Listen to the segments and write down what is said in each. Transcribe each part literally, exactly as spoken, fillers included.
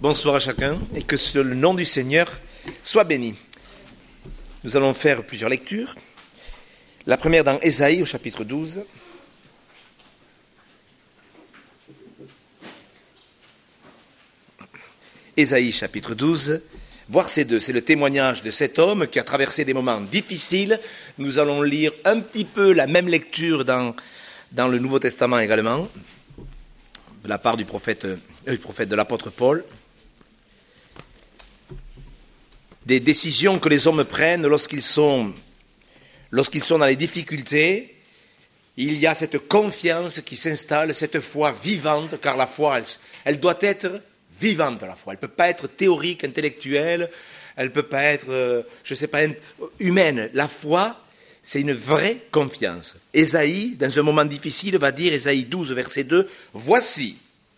Bonsoir à chacun et que le nom du Seigneur soit béni. Nous allons faire plusieurs lectures. La première dans Ésaïe au chapitre douze. Ésaïe chapitre douze, verset deux. C'est le témoignage de cet homme qui a traversé des moments difficiles. Nous allons lire un petit peu la même lecture dans, dans le Nouveau Testament également, de la part du prophète, euh, du prophète de l'apôtre Paul. Des décisions que les hommes prennent lorsqu'ils sont, lorsqu'ils sont dans les difficultés, il y a cette confiance qui s'installe, cette foi vivante, car la foi, elle, elle doit être vivante, la foi. Elle ne peut pas être théorique, intellectuelle, elle ne peut pas être, euh, je ne sais pas, humaine. La foi, c'est une vraie confiance. Ésaïe, dans un moment difficile, va dire, Ésaïe douze, verset deux, « Voici,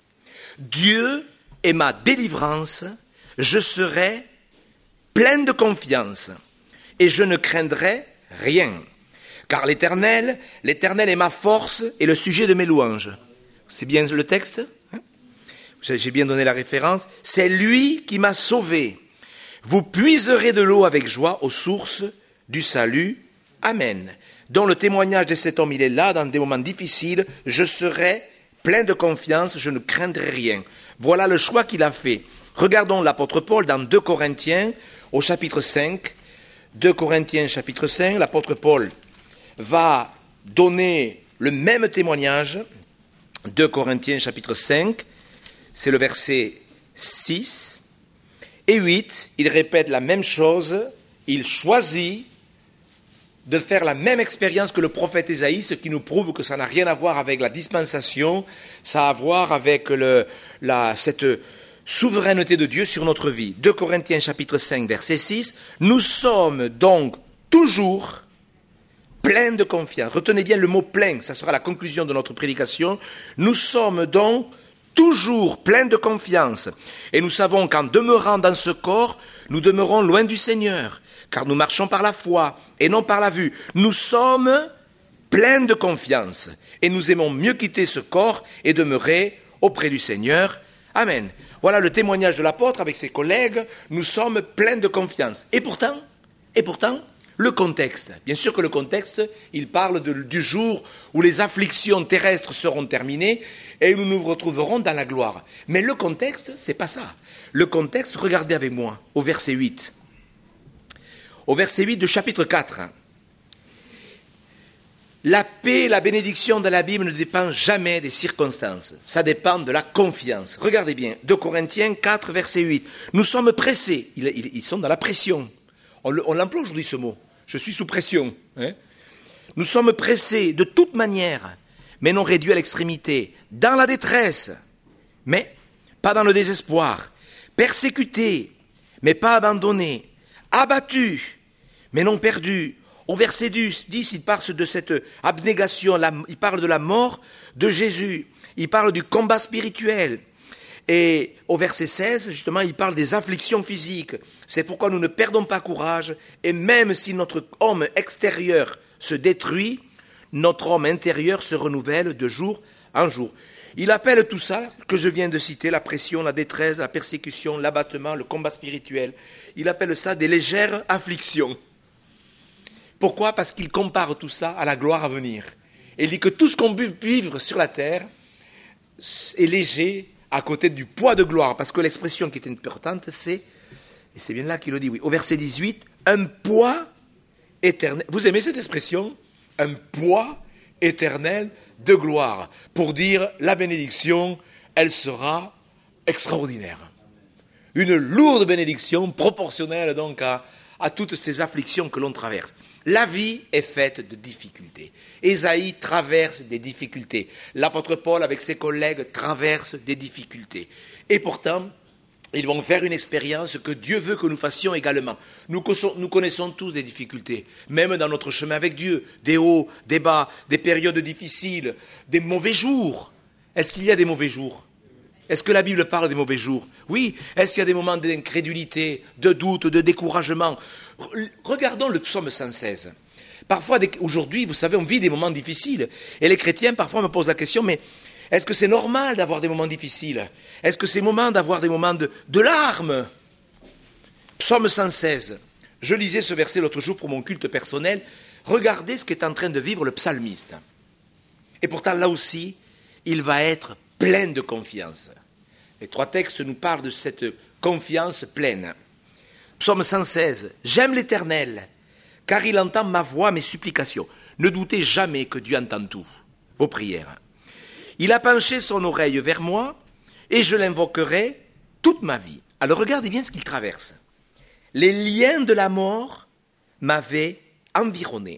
Dieu est ma délivrance, je serai plein de confiance, et je ne craindrai rien. Car l'Éternel, l'Éternel est ma force et le sujet de mes louanges. » C'est bien le texte, hein? J'ai bien donné la référence. « C'est lui qui m'a sauvé. Vous puiserez de l'eau avec joie aux sources du salut. Amen. » Donc le témoignage de cet homme, il est là, dans des moments difficiles. « Je serai plein de confiance, je ne craindrai rien. » Voilà le choix qu'il a fait. Regardons l'apôtre Paul dans deux Corinthiens, au chapitre cinq, deux Corinthiens chapitre cinq, l'apôtre Paul va donner le même témoignage, deux Corinthiens chapitre cinq, c'est le verset six et huit, il répète la même chose, il choisit de faire la même expérience que le prophète Ésaïe, ce qui nous prouve que ça n'a rien à voir avec la dispensation, ça a à voir avec le, la, cette souveraineté de Dieu sur notre vie. deux Corinthiens chapitre cinq, verset six, « Nous sommes donc toujours pleins de confiance. » Retenez bien le mot « plein », ça sera la conclusion de notre prédication. « Nous sommes donc toujours pleins de confiance. Et nous savons qu'en demeurant dans ce corps, nous demeurons loin du Seigneur, car nous marchons par la foi et non par la vue. Nous sommes pleins de confiance et nous aimons mieux quitter ce corps et demeurer auprès du Seigneur. Amen. » Voilà le témoignage de l'apôtre avec ses collègues. Nous sommes pleins de confiance. Et pourtant, et pourtant, le contexte. Bien sûr que le contexte, il parle de, du jour où les afflictions terrestres seront terminées et nous nous retrouverons dans la gloire. Mais le contexte, c'est pas ça. Le contexte, regardez avec moi, au verset huit. Au verset huit du chapitre quatre. La paix, la bénédiction de la Bible ne dépend jamais des circonstances. Ça dépend de la confiance. Regardez bien, deux Corinthiens quatre, verset huit. Nous sommes pressés. Ils, ils, ils sont dans la pression. On, on l'emploie aujourd'hui ce mot. Je suis sous pression. Hein? Nous sommes pressés de toute manière, mais non réduits à l'extrémité. Dans la détresse, mais pas dans le désespoir. Persécutés, mais pas abandonnés. Abattus, mais non perdus. Au verset dix, il parle de cette abnégation, il parle de la mort de Jésus, il parle du combat spirituel. Et au verset seize, justement, il parle des afflictions physiques. C'est pourquoi nous ne perdons pas courage, et même si notre homme extérieur se détruit, notre homme intérieur se renouvelle de jour en jour. Il appelle tout ça que je viens de citer, la pression, la détresse, la persécution, l'abattement, le combat spirituel, il appelle ça des légères afflictions. Pourquoi ? Parce qu'il compare tout ça à la gloire à venir. Et il dit que tout ce qu'on peut vivre sur la terre est léger à côté du poids de gloire. Parce que l'expression qui est importante, c'est, et c'est bien là qu'il le dit, oui, au verset dix-huit, un poids éternel. Vous aimez cette expression ? Un poids éternel de gloire. Pour dire la bénédiction, elle sera extraordinaire. Une lourde bénédiction proportionnelle donc à, à toutes ces afflictions que l'on traverse. La vie est faite de difficultés. Ésaïe traverse des difficultés. L'apôtre Paul, avec ses collègues, traverse des difficultés. Et pourtant, ils vont faire une expérience que Dieu veut que nous fassions également. Nous, nous connaissons tous des difficultés, même dans notre chemin avec Dieu. Des hauts, des bas, des périodes difficiles, des mauvais jours. Est-ce qu'il y a des mauvais jours ? Est-ce que la Bible parle des mauvais jours ? Oui. Est-ce qu'il y a des moments d'incrédulité, de doute, de découragement ? Regardons le psaume cent seize. Parfois, aujourd'hui, vous savez, on vit des moments difficiles. Et les chrétiens, parfois, me posent la question, mais Est-ce que c'est normal d'avoir des moments difficiles? Est-ce que c'est moment d'avoir des moments de, de larmes? Psaume cent seize. Je lisais ce verset l'autre jour pour mon culte personnel. Regardez ce qu'est en train de vivre le psalmiste. Et pourtant, là aussi, il va être plein de confiance. Les trois textes nous parlent de cette confiance pleine. Psaume cent seize. J'aime l'Éternel, car il entend ma voix, mes supplications. Ne doutez jamais que Dieu entend tout, vos prières. Il a penché son oreille vers moi, et je l'invoquerai toute ma vie. Alors regardez bien ce qu'il traverse. Les liens de la mort m'avaient environné.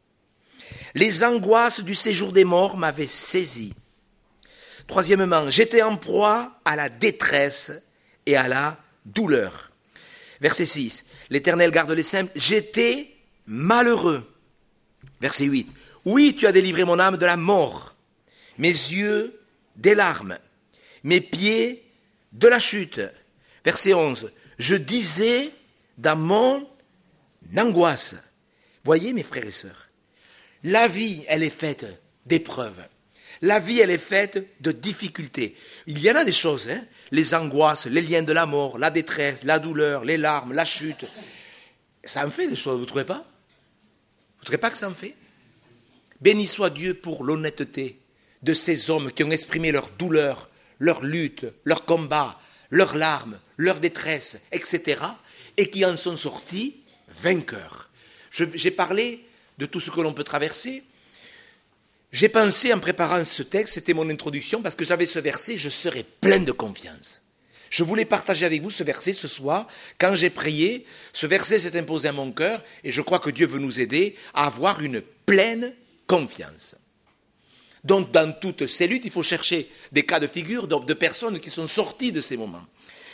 Les angoisses du séjour des morts m'avaient saisi. Troisièmement, j'étais en proie à la détresse et à la douleur. Verset six, l'Éternel garde les simples, j'étais malheureux. Verset huit, oui, tu as délivré mon âme de la mort, mes yeux des larmes, mes pieds de la chute. Verset onze, je disais dans mon angoisse. Voyez mes frères et sœurs, la vie, elle est faite d'épreuves. La vie, elle est faite de difficultés. Il y en a des choses, hein, les angoisses, les liens de la mort, la détresse, la douleur, les larmes, la chute. Ça en fait des choses, vous ne trouvez pas? Vous ne trouvez pas que ça en fait? Béni soit Dieu pour l'honnêteté de ces hommes qui ont exprimé leur douleur, leur lutte, leur combat, leurs larmes, leur détresse, et cetera, et qui en sont sortis vainqueurs. Je, j'ai parlé de tout ce que l'on peut traverser. J'ai pensé en préparant ce texte, c'était mon introduction, parce que j'avais ce verset, je serai plein de confiance. Je voulais partager avec vous ce verset ce soir. Quand j'ai prié, ce verset s'est imposé à mon cœur, et je crois que Dieu veut nous aider à avoir une pleine confiance. Donc, dans toutes ces luttes, il faut chercher des cas de figure de personnes qui sont sorties de ces moments.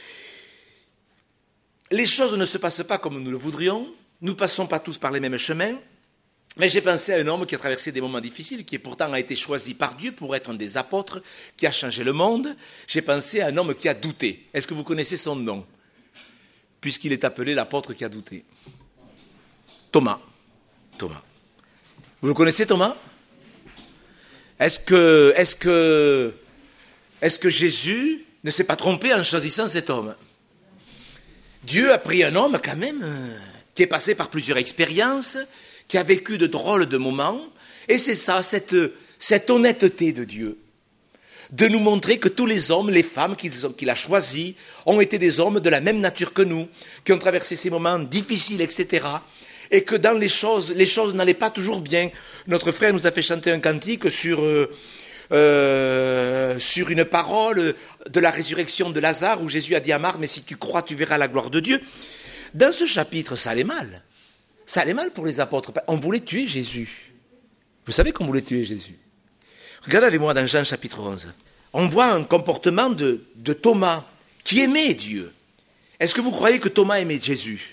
Les choses ne se passent pas comme nous le voudrions, nous ne passons pas tous par les mêmes chemins, mais j'ai pensé à un homme qui a traversé des moments difficiles, qui pourtant a été choisi par Dieu pour être un des apôtres, qui a changé le monde. J'ai pensé à un homme qui a douté. Est-ce que vous connaissez son nom? Puisqu'il est appelé l'apôtre qui a douté. Thomas. Thomas. Vous le connaissez, Thomas? Est-ce que, est-ce que, est-ce que Jésus ne s'est pas trompé en choisissant cet homme? Dieu a pris un homme quand même qui est passé par plusieurs expériences, qui a vécu de drôles de moments, et c'est ça, cette, cette honnêteté de Dieu, de nous montrer que tous les hommes, les femmes qu'il, qu'il a choisis, ont été des hommes de la même nature que nous, qui ont traversé ces moments difficiles, et cetera, et que dans les choses, les choses n'allaient pas toujours bien. Notre frère nous a fait chanter un cantique sur, euh, euh, sur une parole de la résurrection de Lazare, où Jésus a dit à Marthe, mais si tu crois, tu verras la gloire de Dieu. Dans ce chapitre, ça allait mal. Ça allait mal pour les apôtres. On voulait tuer Jésus. Vous savez qu'on voulait tuer Jésus. Regardez avec moi dans Jean chapitre onze. On voit un comportement de, de Thomas qui aimait Dieu. Est-ce que vous croyez que Thomas aimait Jésus?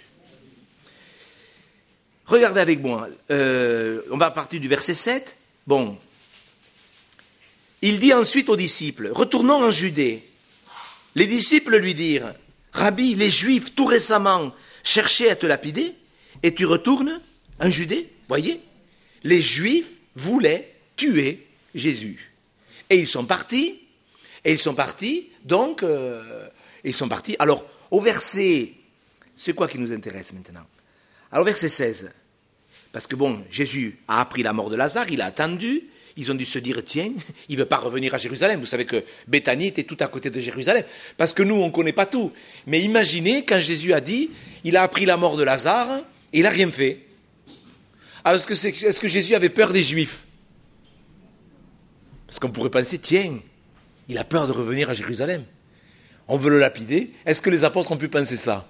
Regardez avec moi. Euh, on va partir du verset sept. Bon. Il dit ensuite aux disciples, retournons en Judée. Les disciples lui dirent, Rabbi, les Juifs tout récemment cherchaient à te lapider, et tu retournes en Judée. Voyez, les Juifs voulaient tuer Jésus. Et ils sont partis, et ils sont partis, donc, euh, ils sont partis. Alors, au verset, c'est quoi qui nous intéresse maintenant? Alors, verset seize, parce que bon, Jésus a appris la mort de Lazare, il a attendu, ils ont dû se dire, tiens, il ne veut pas revenir à Jérusalem. Vous savez que Béthanie était tout à côté de Jérusalem, parce que nous, on ne connaît pas tout. Mais imaginez, quand Jésus a dit, il a appris la mort de Lazare, et il n'a rien fait. Alors, est-ce que, c'est, est-ce que Jésus avait peur des Juifs? Parce qu'on pourrait penser, tiens, il a peur de revenir à Jérusalem. On veut le lapider. Est-ce que les apôtres ont pu penser ça?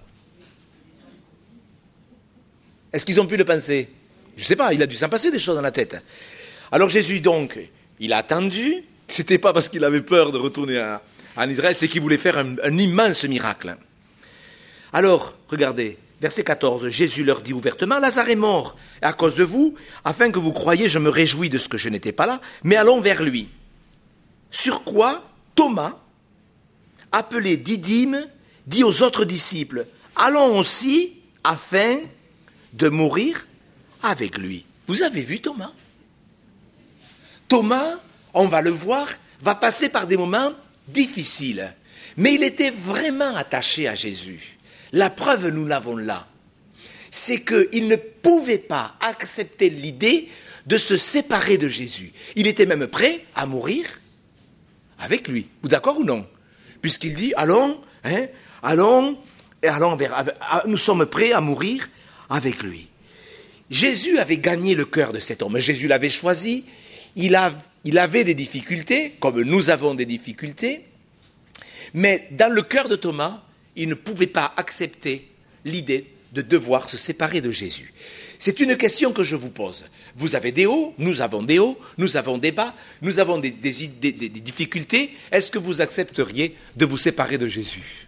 Est-ce qu'ils ont pu le penser? Je ne sais pas, il a dû s'en passer des choses dans la tête. Alors Jésus, donc, il a attendu. Ce n'était pas parce qu'il avait peur de retourner à, en Israël, c'est qu'il voulait faire un, un immense miracle. Alors, regardez, verset quatorze, Jésus leur dit ouvertement, Lazare est mort, et à cause de vous, afin que vous croyiez, je me réjouis de ce que je n'étais pas là, mais allons vers lui. Sur quoi Thomas, appelé Didyme, dit aux autres disciples, allons aussi afin de mourir avec lui. Vous avez vu Thomas? Thomas, on va le voir, va passer par des moments difficiles. Mais il était vraiment attaché à Jésus. La preuve, nous l'avons là. C'est qu'il ne pouvait pas accepter l'idée de se séparer de Jésus. Il était même prêt à mourir avec lui. Vous d'accord ou non? Puisqu'il dit, allons, hein, allons, et allons vers, nous sommes prêts à mourir avec lui. Jésus avait gagné le cœur de cet homme. Jésus l'avait choisi. Il, a, il avait des difficultés, comme nous avons des difficultés. Mais dans le cœur de Thomas, il ne pouvait pas accepter l'idée de devoir se séparer de Jésus. C'est une question que je vous pose. Vous avez des hauts, nous avons des hauts, nous avons des bas, nous avons des, des, des, des, des difficultés. Est-ce que vous accepteriez de vous séparer de Jésus?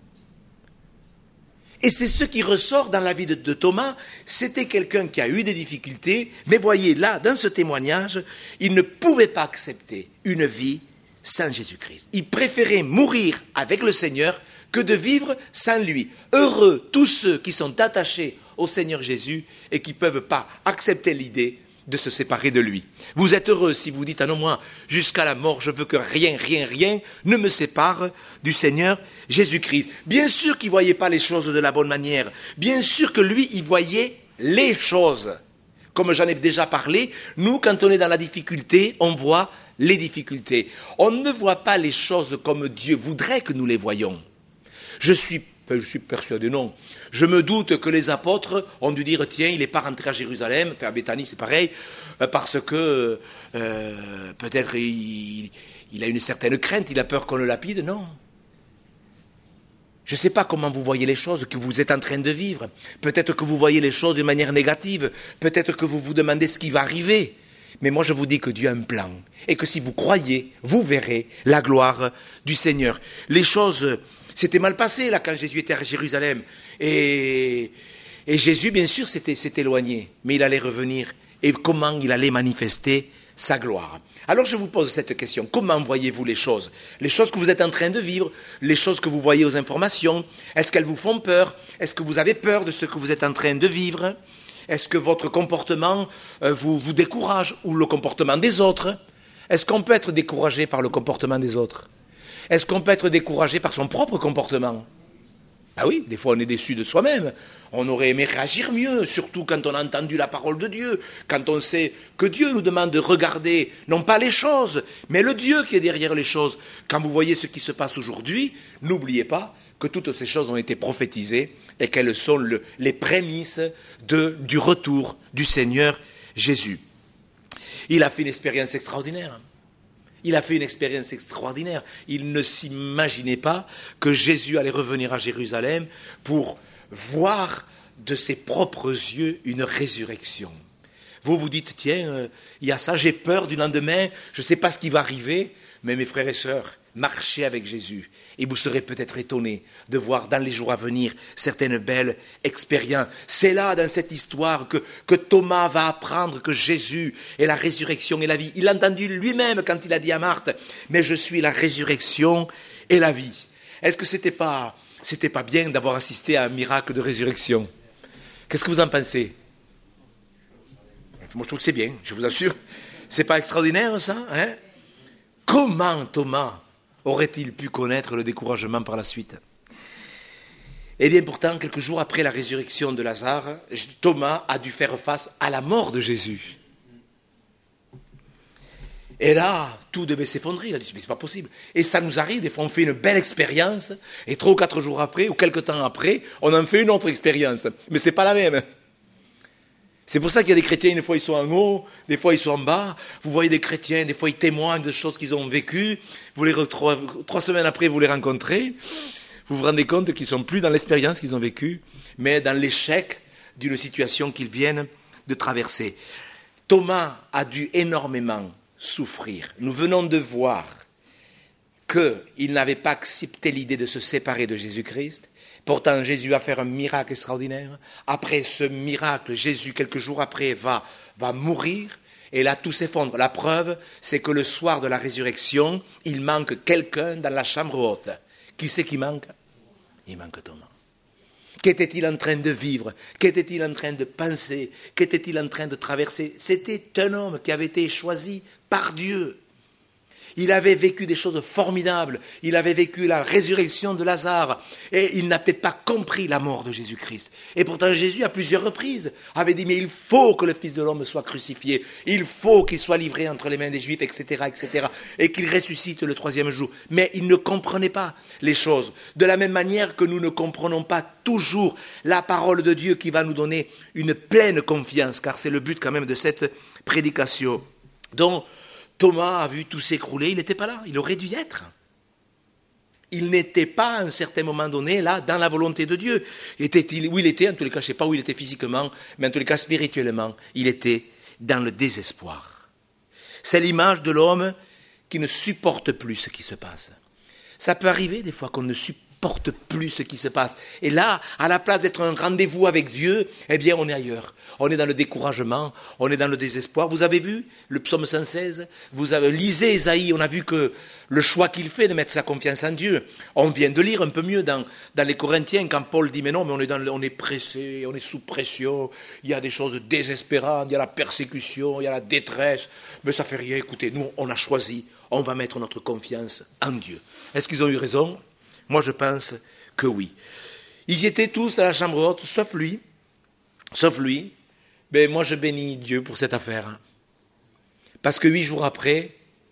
Et c'est ce qui ressort dans la vie de, de Thomas. C'était quelqu'un qui a eu des difficultés, mais voyez, là, dans ce témoignage, il ne pouvait pas accepter une vie sans Jésus-Christ. Il préférait mourir avec le Seigneur que de vivre sans lui. Heureux tous ceux qui sont attachés au Seigneur Jésus et qui ne peuvent pas accepter l'idée de se séparer de lui. Vous êtes heureux si vous dites, ah non, moi, jusqu'à la mort, je veux que rien, rien, rien ne me sépare du Seigneur Jésus-Christ. Bien sûr qu'il ne voyait pas les choses de la bonne manière. Bien sûr que lui, il voyait les choses. Comme j'en ai déjà parlé, nous, quand on est dans la difficulté, on voit les difficultés. On ne voit pas les choses comme Dieu voudrait que nous les voyions. Je suis, enfin, je suis persuadé, non. Je me doute que les apôtres ont dû dire, tiens, il n'est pas rentré à Jérusalem, à Béthanie c'est pareil, parce que euh, peut-être il, il a une certaine crainte, il a peur qu'on le lapide, non. Je ne sais pas comment vous voyez les choses que vous êtes en train de vivre. Peut-être que vous voyez les choses de manière négative, peut-être que vous vous demandez ce qui va arriver. Mais moi je vous dis que Dieu a un plan, et que si vous croyez, vous verrez la gloire du Seigneur. Les choses s'étaient mal passées là quand Jésus était à Jérusalem, et, et Jésus bien sûr s'était, s'est éloigné, mais il allait revenir, et comment il allait manifester sa gloire. Alors je vous pose cette question, comment voyez-vous les choses? Les choses que vous êtes en train de vivre, les choses que vous voyez aux informations, est-ce qu'elles vous font peur? Est-ce que vous avez peur de ce que vous êtes en train de vivre? Est-ce que votre comportement euh, vous, vous décourage, ou le comportement des autres? Est-ce qu'on peut être découragé par le comportement des autres? Est-ce qu'on peut être découragé par son propre comportement? Ah oui, des fois on est déçu de soi-même. On aurait aimé réagir mieux, surtout quand on a entendu la parole de Dieu, quand on sait que Dieu nous demande de regarder, non pas les choses, mais le Dieu qui est derrière les choses. Quand vous voyez ce qui se passe aujourd'hui, n'oubliez pas que toutes ces choses ont été prophétisées et qu'elles sont le, les prémices de, du retour du Seigneur Jésus. Il a fait une expérience extraordinaire. Il a fait une expérience extraordinaire. Il ne s'imaginait pas que Jésus allait revenir à Jérusalem pour voir de ses propres yeux une résurrection. Vous vous dites, tiens, euh, il y a ça, j'ai peur du lendemain, je ne sais pas ce qui va arriver, mais mes frères et sœurs, marchez avec Jésus et vous serez peut-être étonnés de voir dans les jours à venir certaines belles expériences. C'est là, dans cette histoire, que, que Thomas va apprendre que Jésus est la résurrection et la vie. Il l'a entendu lui-même quand il a dit à Marthe, mais je suis la résurrection et la vie. Est-ce que c'était pas, c'était pas bien d'avoir assisté à un miracle de résurrection? Qu'est-ce que vous en pensez? Moi je trouve que c'est bien, je vous assure. C'est pas extraordinaire ça, hein? Comment Thomas aurait-il pu connaître le découragement par la suite? Eh bien pourtant, quelques jours après la résurrection de Lazare, Thomas a dû faire face à la mort de Jésus. Et là, tout devait s'effondrer. Il a dit, mais c'est pas possible. Et ça nous arrive, des fois on fait une belle expérience, et trois ou quatre jours après, ou quelques temps après, on en fait une autre expérience. Mais c'est pas la même. C'est pour ça qu'il y a des chrétiens, des fois ils sont en haut, des fois ils sont en bas. Vous voyez des chrétiens, des fois ils témoignent de choses qu'ils ont vécues. Vous les retrouvez, trois semaines après, vous les rencontrez. Vous vous rendez compte qu'ils ne sont plus dans l'expérience qu'ils ont vécue, mais dans l'échec d'une situation qu'ils viennent de traverser. Thomas a dû énormément souffrir. Nous venons de voir qu'il n'avait pas accepté l'idée de se séparer de Jésus-Christ. Pourtant, Jésus va faire un miracle extraordinaire. Après ce miracle, Jésus, quelques jours après, va, va mourir. Et là, tout s'effondre. La preuve, c'est que le soir de la résurrection, il manque quelqu'un dans la chambre haute. Qui c'est qui manque? Il manque Thomas. Qu'était-il en train de vivre? Qu'était-il en train de penser? Qu'était-il en train de traverser? C'était un homme qui avait été choisi par Dieu. Il avait vécu des choses formidables. Il avait vécu la résurrection de Lazare. Et il n'a peut-être pas compris la mort de Jésus-Christ. Et pourtant Jésus, à plusieurs reprises, avait dit, mais il faut que le Fils de l'homme soit crucifié. Il faut qu'il soit livré entre les mains des Juifs, et cetera, et cetera. Et qu'il ressuscite le troisième jour. Mais il ne comprenait pas les choses. De la même manière que nous ne comprenons pas toujours la parole de Dieu qui va nous donner une pleine confiance, car c'est le but quand même de cette prédication. Donc, Thomas a vu tout s'écrouler, il n'était pas là, il aurait dû y être. Il n'était pas à un certain moment donné là dans la volonté de Dieu. Était-il, où il était, en tous les cas, je ne sais pas où il était physiquement, mais en tous les cas spirituellement, il était dans le désespoir. C'est l'image de l'homme qui ne supporte plus ce qui se passe. Ça peut arriver des fois qu'on ne supporte plus ce qui se passe. Et là, à la place d'être un rendez-vous avec Dieu, eh bien, on est ailleurs. On est dans le découragement, on est dans le désespoir. Vous avez vu le psaume cent seize? Vous avez lisé Ésaïe, on a vu que le choix qu'il fait de mettre sa confiance en Dieu. On vient de lire un peu mieux dans, dans les Corinthiens, quand Paul dit, mais non, mais on est, dans, on est pressé, on est sous pression, il y a des choses désespérantes, il y a la persécution, il y a la détresse, mais ça fait rien. Écoutez, nous, on a choisi, on va mettre notre confiance en Dieu. Est-ce qu'ils ont eu raison? Moi, je pense que oui. Ils y étaient tous dans la chambre haute, sauf lui. Sauf lui. Ben, moi, je bénis Dieu pour cette affaire. Parce que huit jours après,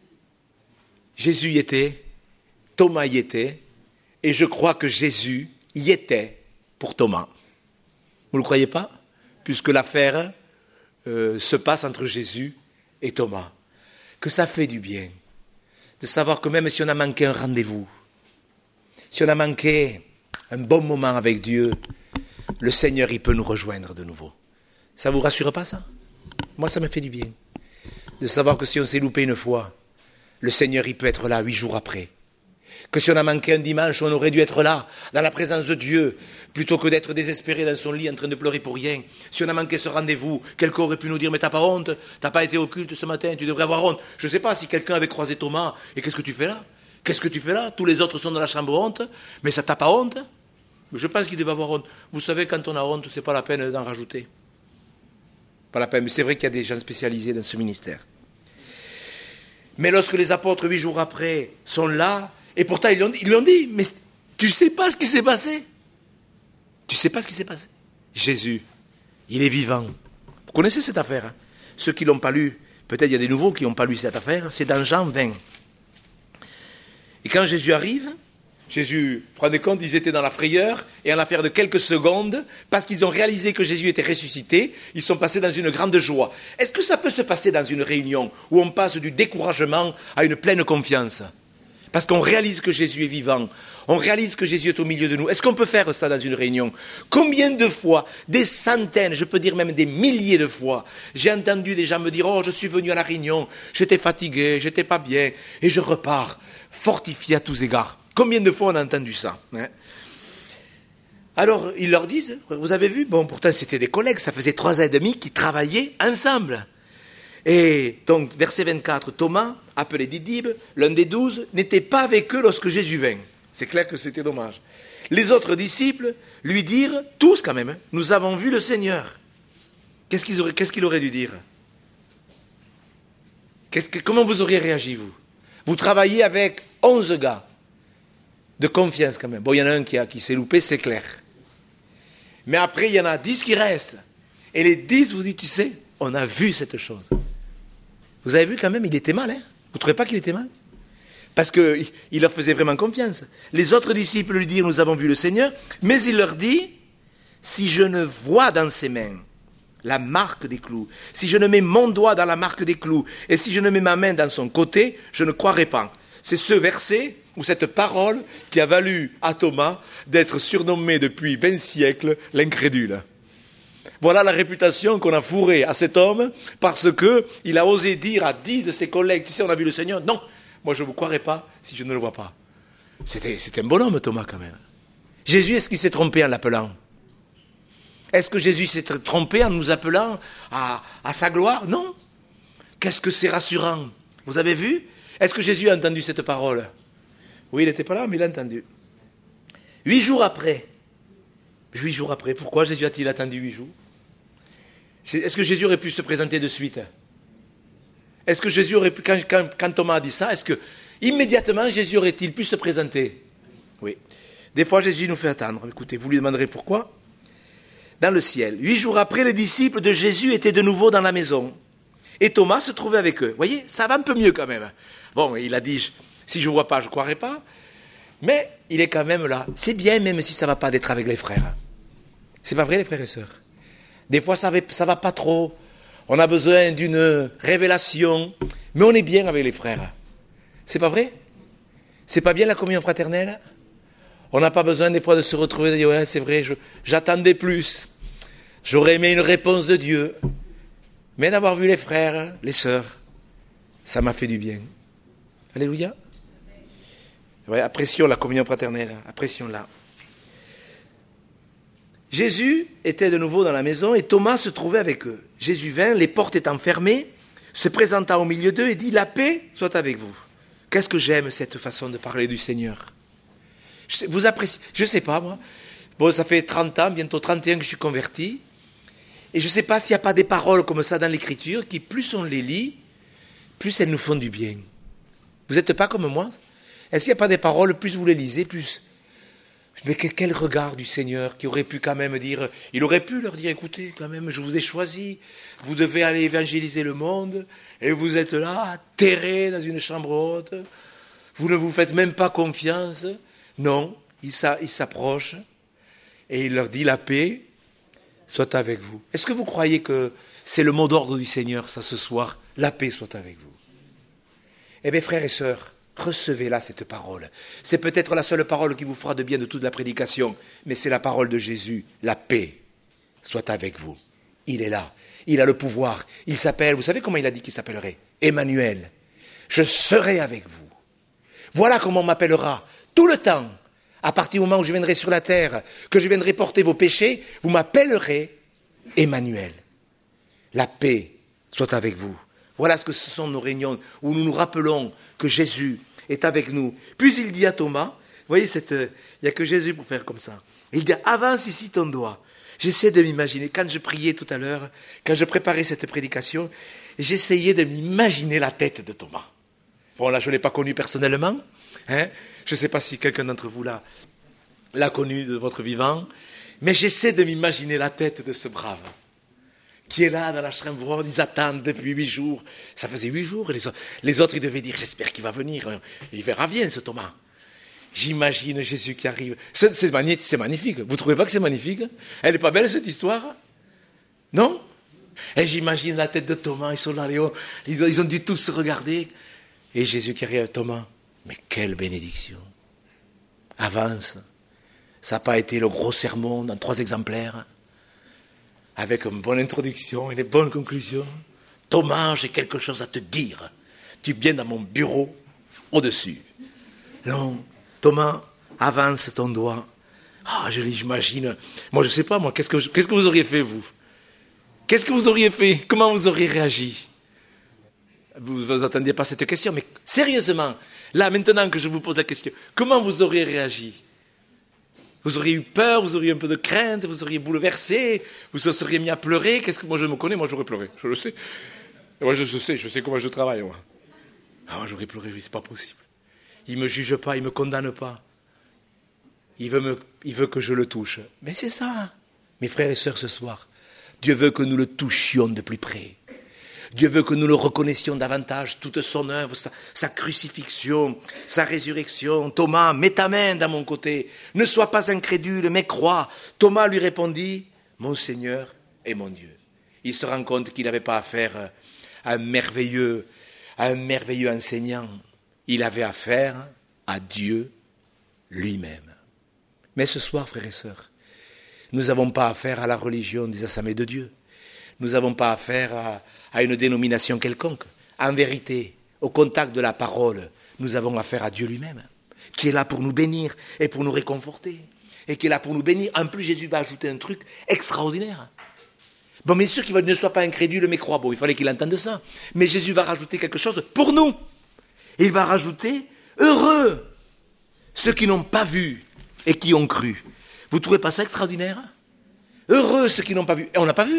Jésus y était, Thomas y était, et je crois que Jésus y était pour Thomas. Vous ne le croyez pas? Puisque l'affaire euh, se passe entre Jésus et Thomas. Que ça fait du bien de savoir que même si on a manqué un rendez-vous, si on a manqué un bon moment avec Dieu, le Seigneur, il peut nous rejoindre de nouveau. Ça ne vous rassure pas, ça? Moi, ça me fait du bien. De savoir que si on s'est loupé une fois, le Seigneur, il peut être là huit jours après. Que si on a manqué un dimanche, on aurait dû être là, dans la présence de Dieu, plutôt que d'être désespéré dans son lit en train de pleurer pour rien. Si on a manqué ce rendez-vous, quelqu'un aurait pu nous dire, mais t'as pas honte? T'as pas été au culte ce matin? Tu devrais avoir honte. Je ne sais pas si quelqu'un avait croisé Thomas, et qu'est-ce que tu fais là? Qu'est-ce que tu fais là? Tous les autres sont dans la chambre honte, mais ça t'a pas honte? Je pense qu'il devait avoir honte. Vous savez, quand on a honte, c'est pas la peine d'en rajouter. Pas la peine, mais c'est vrai qu'il y a des gens spécialisés dans ce ministère. Mais lorsque les apôtres, huit jours après, sont là, et pourtant ils lui ont dit, ils lui ont dit mais tu ne sais pas ce qui s'est passé? Tu ne sais pas ce qui s'est passé? Jésus, il est vivant. Vous connaissez cette affaire, hein? Ceux qui ne l'ont pas lu, peut-être il y a des nouveaux qui n'ont pas lu cette affaire, c'est dans Jean vingt. Et quand Jésus arrive, Jésus, vous vous rendez compte, ils étaient dans la frayeur, et en l'affaire de quelques secondes, parce qu'ils ont réalisé que Jésus était ressuscité, ils sont passés dans une grande joie. Est-ce que ça peut se passer dans une réunion où on passe du découragement à une pleine confiance? Parce qu'on réalise que Jésus est vivant, on réalise que Jésus est au milieu de nous. Est-ce qu'on peut faire ça dans une réunion? Combien de fois, des centaines, je peux dire même des milliers de fois, j'ai entendu des gens me dire « Oh, je suis venu à la réunion, j'étais fatigué, j'étais pas bien, et je repars, fortifié à tous égards. » Combien de fois on a entendu ça, hein? Alors, ils leur disent, vous avez vu, bon, pourtant c'était des collègues, ça faisait trois ans et demi qu'ils travaillaient ensemble. Et donc, verset vingt-quatre, Thomas, appelé Didyme, l'un des douze, n'était pas avec eux lorsque Jésus vint. C'est clair que c'était dommage. Les autres disciples lui dirent, tous quand même, hein, nous avons vu le Seigneur. Qu'est-ce qu'ils auraient, qu'est-ce qu'il aurait dû dire? Qu'est-ce que, comment vous auriez réagi, vous? Vous travaillez avec onze gars. De confiance quand même. Bon, il y en a un qui, a, qui s'est loupé, c'est clair. Mais après, il y en a dix qui restent. Et les dix vous dites, tu sais, on a vu cette chose. Vous avez vu quand même, il était mal, hein? Vous ne trouvez pas qu'il était mal? Parce qu'il il leur faisait vraiment confiance. Les autres disciples lui dirent, nous avons vu le Seigneur, mais il leur dit, si je ne vois dans ses mains la marque des clous, si je ne mets mon doigt dans la marque des clous, et si je ne mets ma main dans son côté, je ne croirai pas. C'est ce verset ou cette parole qui a valu à Thomas d'être surnommé depuis vingt siècles l'incrédule. Voilà la réputation qu'on a fourrée à cet homme parce qu'il a osé dire à dix de ses collègues, tu sais, on a vu le Seigneur. Non, moi je ne vous croirai pas si je ne le vois pas. C'était, c'était un bon homme, Thomas, quand même. Jésus, est-ce qu'il s'est trompé en l'appelant? Est-ce que Jésus s'est trompé en nous appelant à, à sa gloire? Non. Qu'est-ce que c'est rassurant? Vous avez vu? Est-ce que Jésus a entendu cette parole? Oui, il n'était pas là, mais il a entendu. Huit jours après. Huit jours après. Pourquoi Jésus a-t-il attendu huit jours? Est-ce que Jésus aurait pu se présenter de suite? Est-ce que Jésus aurait pu, quand, quand, quand Thomas a dit ça, est-ce que immédiatement Jésus aurait-il pu se présenter? Oui. Des fois, Jésus nous fait attendre. Écoutez, vous lui demanderez pourquoi. Dans le ciel. Huit jours après, les disciples de Jésus étaient de nouveau dans la maison. Et Thomas se trouvait avec eux. Vous voyez, ça va un peu mieux quand même. Bon, il a dit, si je ne vois pas, je ne croirai pas. Mais il est quand même là. C'est bien, même si ça ne va pas, d'être avec les frères. C'est pas vrai, les frères et sœurs? Des fois, ça ne va pas trop. On a besoin d'une révélation. Mais on est bien avec les frères. C'est pas vrai? C'est pas bien la communion fraternelle? On n'a pas besoin des fois de se retrouver et de dire, ouais, c'est vrai, je, j'attendais plus. J'aurais aimé une réponse de Dieu. Mais d'avoir vu les frères, les sœurs, ça m'a fait du bien. Alléluia. Ouais, apprécions la communion fraternelle, apprécions-la. Jésus était de nouveau dans la maison et Thomas se trouvait avec eux. Jésus vint, les portes étant fermées, se présenta au milieu d'eux et dit, la paix soit avec vous. Qu'est-ce que j'aime cette façon de parler du Seigneur. Vous appréciez, je ne sais pas moi, bon ça fait trente ans, bientôt trente et un que je suis converti, et je ne sais pas s'il n'y a pas des paroles comme ça dans l'Écriture qui plus on les lit, plus elles nous font du bien. Vous n'êtes pas comme moi? Est-ce qu'il n'y a pas des paroles, plus vous les lisez, plus... Mais quel regard du Seigneur qui aurait pu quand même dire, il aurait pu leur dire, écoutez, quand même, je vous ai choisi, vous devez aller évangéliser le monde, et vous êtes là, terrés dans une chambre haute, vous ne vous faites même pas confiance. Non, il s'approche, et il leur dit, la paix soit avec vous. Est-ce que vous croyez que c'est le mot d'ordre du Seigneur, ça, ce soir, la paix soit avec vous? Eh bien, frères et sœurs, recevez-la, cette parole. C'est peut-être la seule parole qui vous fera de bien de toute la prédication, mais c'est la parole de Jésus. La paix soit avec vous. Il est là. Il a le pouvoir. Il s'appelle, vous savez comment il a dit qu'il s'appellerait? Emmanuel. Je serai avec vous. Voilà comment on m'appellera tout le temps. À partir du moment où je viendrai sur la terre, que je viendrai porter vos péchés, vous m'appellerez Emmanuel. La paix soit avec vous. Voilà ce que ce sont nos réunions où nous nous rappelons que Jésus est avec nous. Puis il dit à Thomas, vous voyez, cette, il n'y a que Jésus pour faire comme ça. Il dit, avance ici ton doigt. J'essaie de m'imaginer, quand je priais tout à l'heure, quand je préparais cette prédication, j'essayais de m'imaginer la tête de Thomas. Bon, là, je ne l'ai pas connu personnellement. Hein, je ne sais pas si quelqu'un d'entre vous l'a, l'a connu de votre vivant, mais j'essaie de m'imaginer la tête de ce brave qui est là dans la chambre, ils attendent depuis huit jours. Ça faisait huit jours, et les, les autres, ils devaient dire, j'espère qu'il va venir. Il verra bien, ce Thomas. J'imagine Jésus qui arrive. C'est, c'est, magnifique, c'est magnifique. Vous ne trouvez pas que c'est magnifique? Elle n'est pas belle, cette histoire? Non? Et j'imagine la tête de Thomas, ils sont là, ils ont, ils ont dû tous se regarder. Et Jésus qui arrive à Thomas. Mais quelle bénédiction. Avance. Ça n'a pas été le gros sermon dans trois exemplaires, avec une bonne introduction et des bonnes conclusions. Thomas, j'ai quelque chose à te dire. Tu viens dans mon bureau, au-dessus. Non, Thomas, avance ton doigt. Ah, je l'imagine. Moi, je ne sais pas, moi, qu'est-ce que, je, qu'est-ce que vous auriez fait, vous? Qu'est-ce que vous auriez fait? Comment vous auriez réagi? Vous ne vous attendiez pas à cette question, mais sérieusement, là, maintenant que je vous pose la question, comment vous auriez réagi? Vous auriez eu peur, vous auriez un peu de crainte, vous auriez bouleversé, vous vous seriez mis à pleurer. Qu'est-ce que moi je me connais, moi j'aurais pleuré, je le sais. Moi je, je sais, je sais comment je travaille, moi. Ah, moi j'aurais pleuré, oui, c'est pas possible. Il me juge pas, il me condamne pas. Il veut, me, il veut que je le touche. Mais c'est ça, mes frères et sœurs, ce soir. Dieu veut que nous le touchions de plus près. Dieu veut que nous le reconnaissions davantage, toute son œuvre, sa, sa crucifixion, sa résurrection. Thomas, mets ta main dans mon côté, ne sois pas incrédule, mais crois. Thomas lui répondit, mon Seigneur et mon Dieu. Il se rend compte qu'il n'avait pas affaire à un merveilleux, à un merveilleux enseignant. Il avait affaire à Dieu lui-même. Mais ce soir, frères et sœurs, nous n'avons pas affaire à la religion des assemblées de Dieu. Nous n'avons pas affaire à, à une dénomination quelconque. En vérité, au contact de la parole, nous avons affaire à Dieu lui-même, qui est là pour nous bénir et pour nous réconforter, et qui est là pour nous bénir. En plus, Jésus va ajouter un truc extraordinaire. Bon, bien sûr qu'il ne soit pas incrédule, mais croit. Bon, il fallait qu'il entende ça. Mais Jésus va rajouter quelque chose pour nous. Il va rajouter « Heureux ceux qui n'ont pas vu et qui ont cru ». Vous ne trouvez pas ça extraordinaire? Heureux ceux qui n'ont pas vu. Et on n'a pas vu.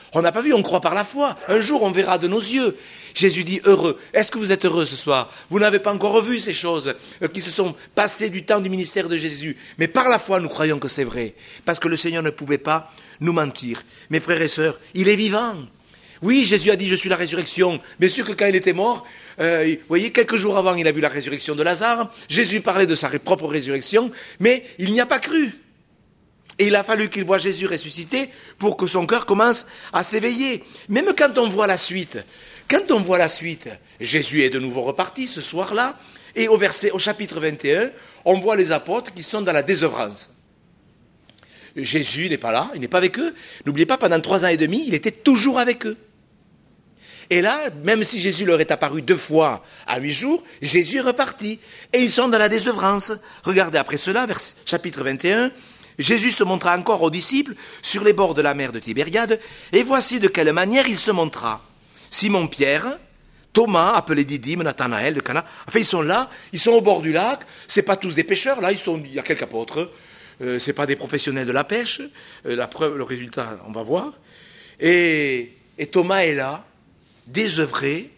On n'a pas vu, on croit par la foi. Un jour, on verra de nos yeux. Jésus dit heureux. Est-ce que vous êtes heureux ce soir? Vous n'avez pas encore revu ces choses qui se sont passées du temps du ministère de Jésus. Mais par la foi, nous croyons que c'est vrai. Parce que le Seigneur ne pouvait pas nous mentir. Mes frères et sœurs, il est vivant. Oui, Jésus a dit, je suis la résurrection. Bien sûr que quand il était mort, euh, vous voyez, quelques jours avant, il a vu la résurrection de Lazare. Jésus parlait de sa propre résurrection, mais il n'y a pas cru. Et il a fallu qu'il voie Jésus ressuscité pour que son cœur commence à s'éveiller. Même quand on voit la suite, quand on voit la suite, Jésus est de nouveau reparti ce soir-là, et au verset, au chapitre vingt et un, on voit les apôtres qui sont dans la désœuvrance. Jésus n'est pas là, il n'est pas avec eux. N'oubliez pas, pendant trois ans et demi, il était toujours avec eux. Et là, même si Jésus leur est apparu deux fois à huit jours, Jésus est reparti. Et ils sont dans la désœuvrance. Regardez après cela, vers chapitre vingt et un, Jésus se montra encore aux disciples sur les bords de la mer de Tibériade, et voici de quelle manière il se montra. Simon-Pierre, Thomas, appelé Didyme, Nathanaël de Cana, enfin ils sont là, ils sont au bord du lac, c'est pas tous des pêcheurs, là ils sont, il y a quelques apôtres, euh, c'est pas des professionnels de la pêche, euh, la preuve, le résultat, on va voir. Et, et Thomas est là, désœuvré,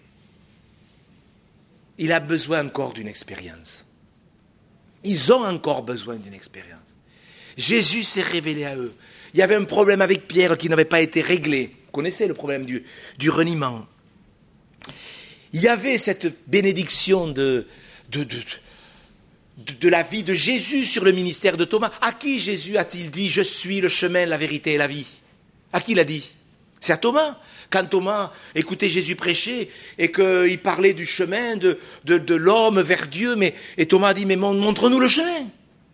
il a besoin encore d'une expérience. Ils ont encore besoin d'une expérience. Jésus s'est révélé à eux. Il y avait un problème avec Pierre qui n'avait pas été réglé. Vous connaissez le problème du, du reniement. Il y avait cette bénédiction de, de, de, de, de la vie de Jésus sur le ministère de Thomas. À qui Jésus a-t-il dit « Je suis le chemin, la vérité et la vie » ? À qui l'a dit ? C'est à Thomas. Quand Thomas écoutait Jésus prêcher et qu'il parlait du chemin de, de, de l'homme vers Dieu, mais, et Thomas a dit « Mais montre-nous le chemin ».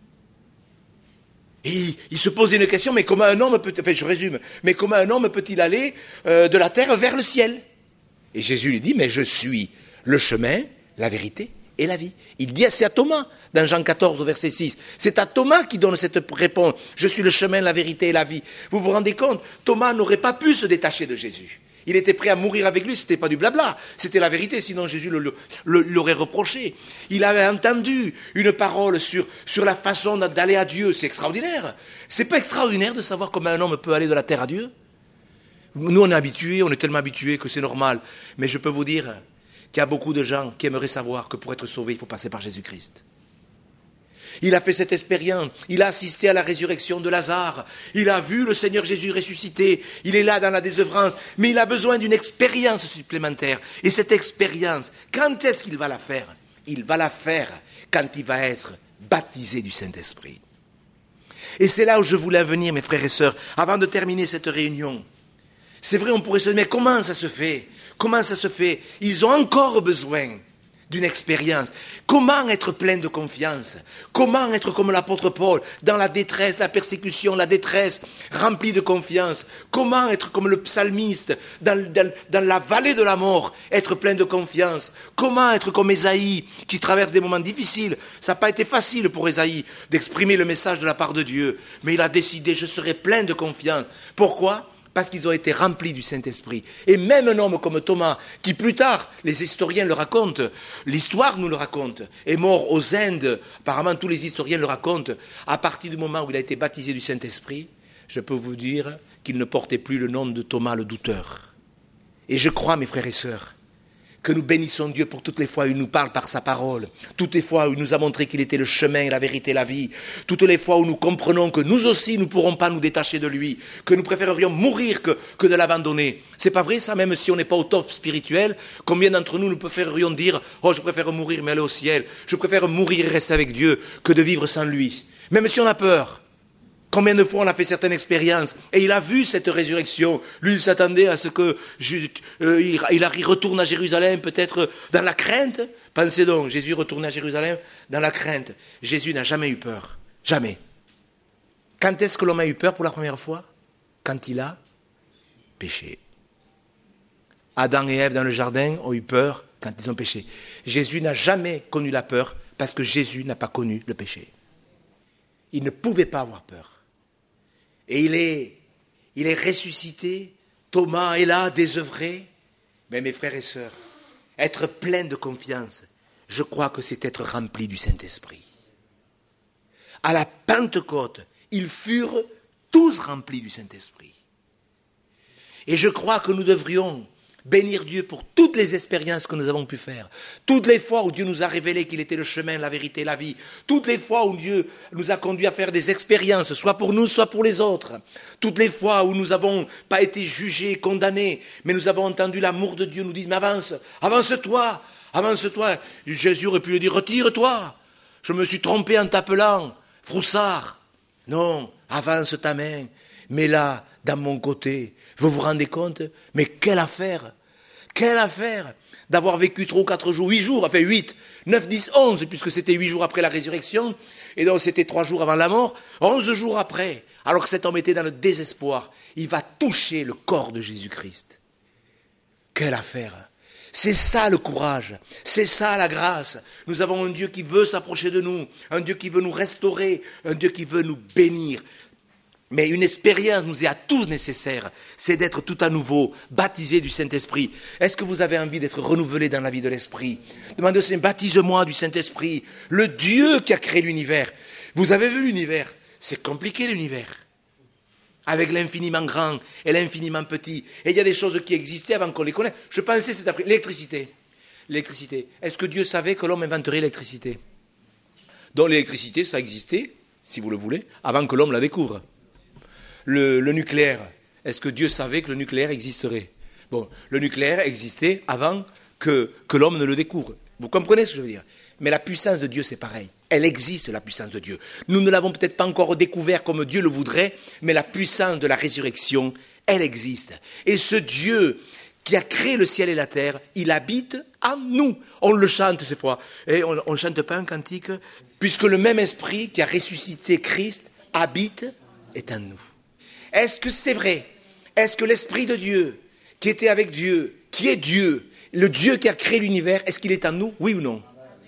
Et il, il se posait une question, mais comment un homme peut, enfin je résume, mais comment un homme peut-il aller euh, de la terre vers le ciel ? Et Jésus lui dit, mais je suis le chemin, la vérité et la vie. Il dit, c'est à Thomas, dans Jean quatorze, verset six. C'est à Thomas qui donne cette réponse. Je suis le chemin, la vérité et la vie. Vous vous rendez compte ? Thomas n'aurait pas pu se détacher de Jésus. Il était prêt à mourir avec lui, c'était pas du blabla, c'était la vérité, sinon Jésus le, le, le, l'aurait reproché. Il avait entendu une parole sur, sur la façon d'aller à Dieu, c'est extraordinaire. C'est pas extraordinaire de savoir comment un homme peut aller de la terre à Dieu ? Nous on est habitués, on est tellement habitués que c'est normal, mais je peux vous dire qu'il y a beaucoup de gens qui aimeraient savoir que pour être sauvé, il faut passer par Jésus-Christ. Il a fait cette expérience, il a assisté à la résurrection de Lazare, il a vu le Seigneur Jésus ressuscité, il est là dans la désœuvrance, mais il a besoin d'une expérience supplémentaire. Et cette expérience, quand est-ce qu'il va la faire ? Il va la faire quand il va être baptisé du Saint-Esprit. Et c'est là où je voulais venir, mes frères et sœurs, avant de terminer cette réunion. C'est vrai, on pourrait se dire, mais comment ça se fait ? Comment ça se fait ? Ils ont encore besoin d'une expérience. Comment être plein de confiance ? Comment être comme l'apôtre Paul, dans la détresse, la persécution, la détresse, rempli de confiance ? Comment être comme le psalmiste, dans, dans, dans la vallée de la mort, être plein de confiance ? Comment être comme Ésaïe, qui traverse des moments difficiles ? Ça n'a pas été facile pour Ésaïe d'exprimer le message de la part de Dieu, mais il a décidé, je serai plein de confiance. Pourquoi ? Parce qu'ils ont été remplis du Saint-Esprit. Et même un homme comme Thomas, qui plus tard, les historiens le racontent, l'histoire nous le raconte, est mort aux Indes, apparemment tous les historiens le racontent, à partir du moment où il a été baptisé du Saint-Esprit, je peux vous dire qu'il ne portait plus le nom de Thomas le douteur. Et je crois, mes frères et sœurs, que nous bénissons Dieu pour toutes les fois où il nous parle par sa parole, toutes les fois où il nous a montré qu'il était le chemin, la vérité, la vie, toutes les fois où nous comprenons que nous aussi, nous ne pourrons pas nous détacher de lui, que nous préférerions mourir que, que de l'abandonner. C'est pas vrai ça, même si on n'est pas au top spirituel, combien d'entre nous nous préférerions dire « Oh, je préfère mourir mais aller au ciel, je préfère mourir et rester avec Dieu que de vivre sans lui ». Même si on a peur. Combien de fois on a fait certaines expériences et il a vu cette résurrection. Lui, il s'attendait à ce que je, euh, il, il retourne à Jérusalem, peut-être dans la crainte. Pensez donc, Jésus retournait à Jérusalem dans la crainte. Jésus n'a jamais eu peur. Jamais. Quand est-ce que l'homme a eu peur pour la première fois ? Quand il a péché. Adam et Ève dans le jardin ont eu peur quand ils ont péché. Jésus n'a jamais connu la peur parce que Jésus n'a pas connu le péché. Il ne pouvait pas avoir peur. Et il est, il est ressuscité. Thomas est là, désœuvré. Mais mes frères et sœurs, être plein de confiance, je crois que c'est être rempli du Saint-Esprit. À la Pentecôte, ils furent tous remplis du Saint-Esprit. Et je crois que nous devrions bénir Dieu pour toutes les expériences que nous avons pu faire. Toutes les fois où Dieu nous a révélé qu'il était le chemin, la vérité, la vie. Toutes les fois où Dieu nous a conduits à faire des expériences, soit pour nous, soit pour les autres. Toutes les fois où nous n'avons pas été jugés, condamnés, mais nous avons entendu l'amour de Dieu nous dire, mais avance, avance-toi, avance-toi. Jésus aurait pu lui dire, retire-toi. Je me suis trompé en t'appelant, Froussard. Non, avance ta main, mets-la dans mon côté. Vous vous rendez compte? Mais quelle affaire! Quelle affaire d'avoir vécu trois ou quatre jours, huit jours, enfin huit, neuf, dix, onze, puisque c'était huit jours après la résurrection, et donc c'était trois jours avant la mort, onze jours après, alors que cet homme était dans le désespoir, il va toucher le corps de Jésus-Christ. Quelle affaire! C'est ça le courage, c'est ça la grâce. Nous avons un Dieu qui veut s'approcher de nous, un Dieu qui veut nous restaurer, un Dieu qui veut nous bénir. Mais une expérience nous est à tous nécessaire, c'est d'être tout à nouveau baptisé du Saint-Esprit. Est-ce que vous avez envie d'être renouvelé dans la vie de l'Esprit? Demandez au Seigneur, baptise-moi du Saint-Esprit, le Dieu qui a créé l'univers. Vous avez vu l'univers? C'est compliqué l'univers, avec l'infiniment grand et l'infiniment petit. Et il y a des choses qui existaient avant qu'on les connaisse. Je pensais cet après l'électricité. L'électricité. Est-ce que Dieu savait que l'homme inventerait l'électricité? Donc l'électricité, ça existait, si vous le voulez, avant que l'homme la découvre. Le, le nucléaire, est-ce que Dieu savait que le nucléaire existerait? Bon, le nucléaire existait avant que, que l'homme ne le découvre. Vous comprenez ce que je veux dire? Mais la puissance de Dieu, c'est pareil. Elle existe, la puissance de Dieu. Nous ne l'avons peut-être pas encore découvert comme Dieu le voudrait, mais la puissance de la résurrection, elle existe. Et ce Dieu qui a créé le ciel et la terre, il habite en nous. On le chante cette fois. Et on ne chante pas un cantique, puisque le même esprit qui a ressuscité Christ habite est en nous. Est-ce que c'est vrai? Est-ce que l'Esprit de Dieu, qui était avec Dieu, qui est Dieu, le Dieu qui a créé l'univers, est-ce qu'il est en nous? Oui ou non?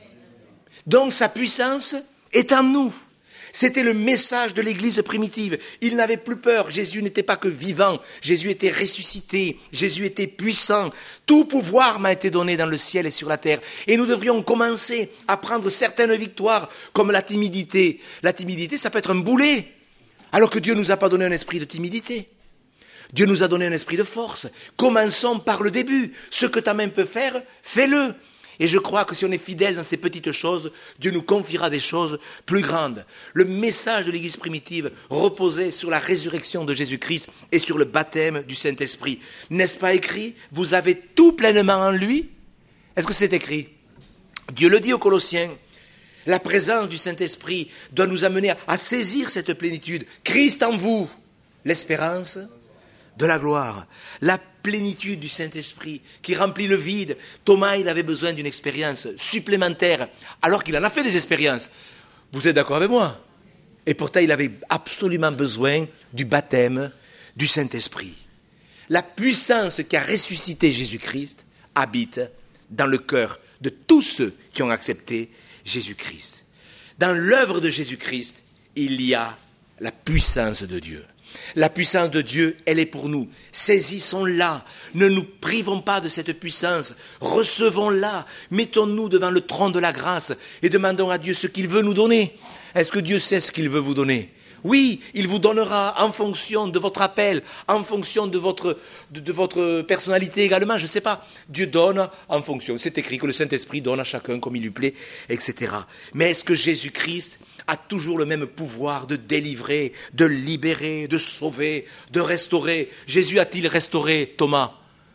Donc sa puissance est en nous. C'était le message de l'Église primitive. Il n'avait plus peur. Jésus n'était pas que vivant. Jésus était ressuscité. Jésus était puissant. Tout pouvoir m'a été donné dans le ciel et sur la terre. Et nous devrions commencer à prendre certaines victoires, comme la timidité. La timidité, ça peut être un boulet. Alors que Dieu ne nous a pas donné un esprit de timidité. Dieu nous a donné un esprit de force. Commençons par le début. Ce que ta main peut faire, fais-le. Et je crois que si on est fidèle dans ces petites choses, Dieu nous confiera des choses plus grandes. Le message de l'Église primitive reposait sur la résurrection de Jésus-Christ et sur le baptême du Saint-Esprit. N'est-ce pas écrit? Vous avez tout pleinement en lui? Est-ce que c'est écrit? Dieu le dit aux Colossiens. La présence du Saint-Esprit doit nous amener à saisir cette plénitude. Christ en vous, l'espérance de la gloire. La plénitude du Saint-Esprit qui remplit le vide. Thomas, il avait besoin d'une expérience supplémentaire, alors qu'il en a fait des expériences. Vous êtes d'accord avec moi? Et pourtant, il avait absolument besoin du baptême du Saint-Esprit. La puissance qui a ressuscité Jésus-Christ habite dans le cœur de tous ceux qui ont accepté Jésus-Christ. Dans l'œuvre de Jésus-Christ, il y a la puissance de Dieu. La puissance de Dieu, elle est pour nous. Saisissons-la. Ne nous privons pas de cette puissance. Recevons-la. Mettons-nous devant le trône de la grâce et demandons à Dieu ce qu'il veut nous donner. Est-ce que Dieu sait ce qu'il veut vous donner? Oui, il vous donnera en fonction de votre appel, en fonction de votre, de, de votre personnalité également, je ne sais pas. Dieu donne en fonction. C'est écrit que le Saint-Esprit donne à chacun comme il lui plaît, et cetera. Mais est-ce que Jésus-Christ a toujours le même pouvoir de délivrer, de libérer, de sauver, de restaurer? Jésus a-t-il restauré Thomas?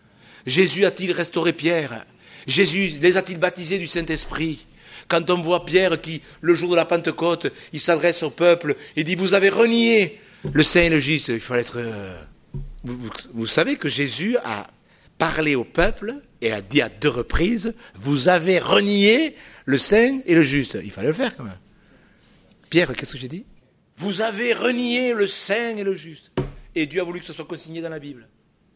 Jésus a-t-il restauré Pierre? Jésus les a-t-il baptisés du Saint-Esprit? Quand on voit Pierre qui, le jour de la Pentecôte, il s'adresse au peuple et dit « Vous avez renié le Saint et le Juste », il fallait être... Euh... Vous, vous, vous savez que Jésus a parlé au peuple et a dit à deux reprises « Vous avez renié le Saint et le Juste ». Il fallait le faire quand même. Pierre, qu'est-ce que j'ai dit? Vous avez renié le Saint et le Juste. Et Dieu a voulu que ce soit consigné dans la Bible.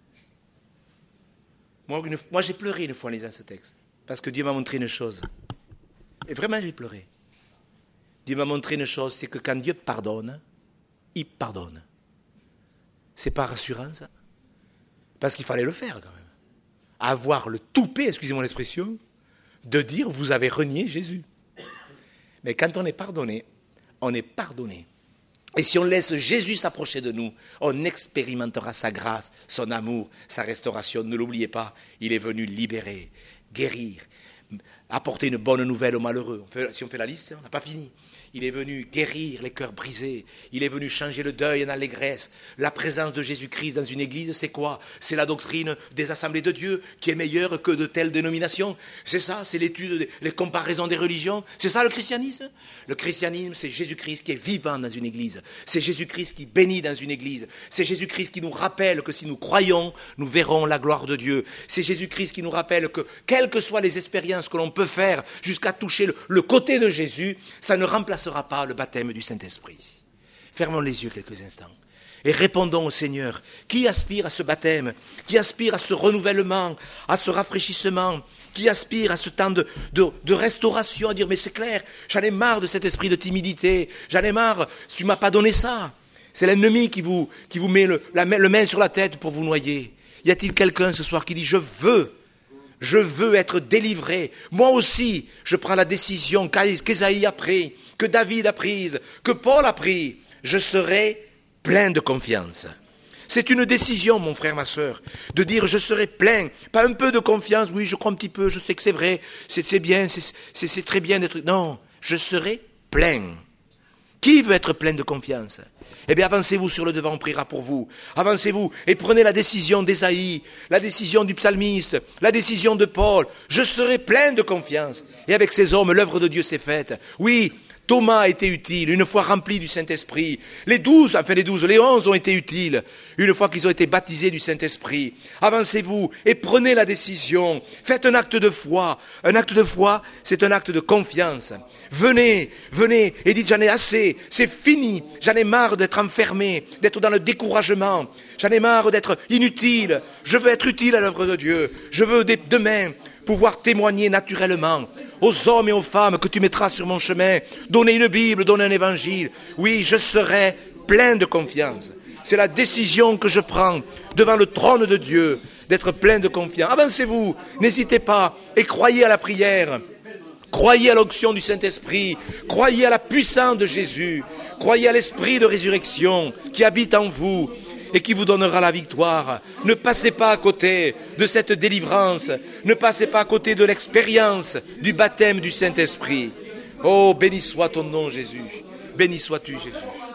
Moi, une, moi j'ai pleuré une fois en lisant ce texte, parce que Dieu m'a montré une chose. Et vraiment, j'ai pleuré. Dieu m'a montré une chose, c'est que quand Dieu pardonne, il pardonne. C'est par assurance, parce qu'il fallait le faire quand même. Avoir le toupet, excusez-moi l'expression, de dire vous avez renié Jésus. Mais quand on est pardonné, on est pardonné. Et si on laisse Jésus s'approcher de nous, on expérimentera sa grâce, son amour, sa restauration. Ne l'oubliez pas, il est venu libérer, guérir, apporter une bonne nouvelle aux malheureux. On fait, si on fait la liste, on n'a pas fini. Il est venu guérir les cœurs brisés. Il est venu changer le deuil en allégresse. La présence de Jésus-Christ dans une église, c'est quoi? C'est la doctrine des assemblées de Dieu qui est meilleure que de telles dénominations. C'est ça, c'est l'étude, les comparaisons des religions. C'est ça le christianisme? Le christianisme, c'est Jésus-Christ qui est vivant dans une église. C'est Jésus-Christ qui bénit dans une église. C'est Jésus-Christ qui nous rappelle que si nous croyons, nous verrons la gloire de Dieu. C'est Jésus-Christ qui nous rappelle que, quelles que soient les expériences que l'on peut faire jusqu'à toucher le, le côté de Jésus, ça ne remplace sera pas le baptême du Saint-Esprit. Fermons les yeux quelques instants et répondons au Seigneur qui aspire à ce baptême, qui aspire à ce renouvellement, à ce rafraîchissement, qui aspire à ce temps de, de, de restauration, à dire mais c'est clair, j'en ai marre de cet esprit de timidité, j'en ai marre, tu ne m'as pas donné ça. C'est l'ennemi qui vous, qui vous met le, la, le main sur la tête pour vous noyer. Y a-t-il quelqu'un ce soir qui dit je veux Je veux être délivré. Moi aussi, je prends la décision qu'Ésaïe a prise, que David a prise, que Paul a prise. Je serai plein de confiance. C'est une décision, mon frère, ma sœur, de dire je serai plein, pas un peu de confiance, oui, je crois un petit peu, je sais que c'est vrai, c'est, c'est bien, c'est, c'est, c'est très bien d'être... Non, je serai plein. Qui veut être plein de confiance? Eh bien, avancez-vous sur le devant, on priera pour vous. Avancez-vous et prenez la décision d'Ésaïe, la décision du psalmiste, la décision de Paul. Je serai plein de confiance. Et avec ces hommes, l'œuvre de Dieu s'est faite. Oui, Thomas a été utile, une fois rempli du Saint-Esprit. Les douze, enfin les douze, les onze ont été utiles, une fois qu'ils ont été baptisés du Saint-Esprit. Avancez-vous et prenez la décision. Faites un acte de foi. Un acte de foi, c'est un acte de confiance. Venez, venez et dites j'en ai assez, c'est fini. J'en ai marre d'être enfermé, d'être dans le découragement. J'en ai marre d'être inutile. Je veux être utile à l'œuvre de Dieu. Je veux demain pouvoir témoigner naturellement aux hommes et aux femmes que tu mettras sur mon chemin, donner une Bible, donner un évangile. Oui, je serai plein de confiance. C'est la décision que je prends devant le trône de Dieu, d'être plein de confiance. Avancez-vous, n'hésitez pas et croyez à la prière. Croyez à l'onction du Saint-Esprit, croyez à la puissance de Jésus, croyez à l'esprit de résurrection qui habite en vous et qui vous donnera la victoire. Ne passez pas à côté de cette délivrance, ne passez pas à côté de l'expérience du baptême du Saint-Esprit. Oh, béni soit ton nom, Jésus, béni sois-tu, Jésus.